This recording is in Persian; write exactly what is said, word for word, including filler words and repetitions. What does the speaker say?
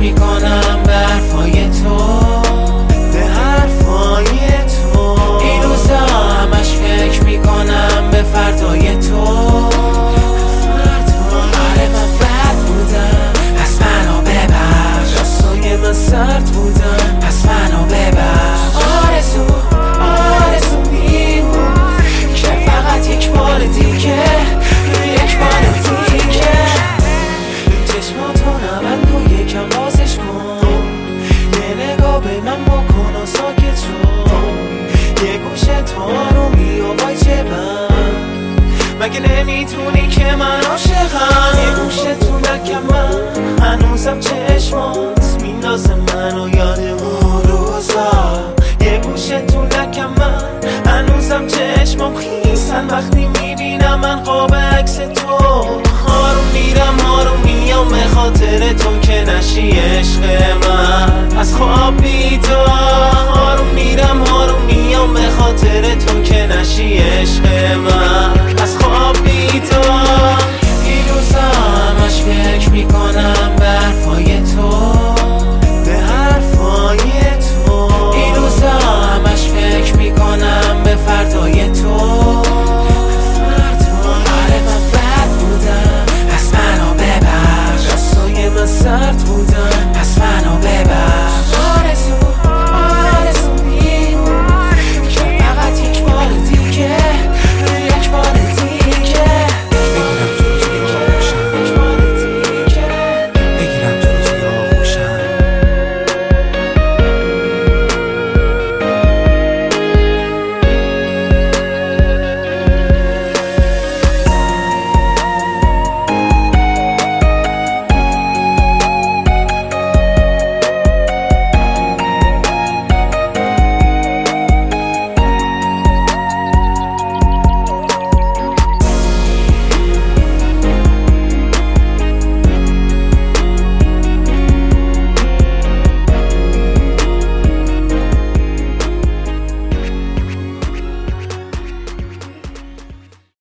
میکنم به حرفای تو، به حرفای تو. این روزا همش فکر میکنم به فردای تو. آره من بد بودم پس منو ببخش، دستای من سرد بودم پس منو ببخش. آرزو آرزو میمون که فقط یک بار دیگه، یک بار دیگه چشماتو نبند و یکم بازش کن، یه نگاه به من بکن و ساکت شو. یه گوشه تو آرومی و وای جبم، مگه نمیتونی که من عاشقم؟ یه گوشه تو نکم من هنوزم چشمات میندازه منو یاد اون روزا. یه گوشه تو نکم من هنوزم چشمم خیسن وقتی میبینم من قاب عکس تو. آروم میرم آروم میام به خاطر تو که نشی عشق من. از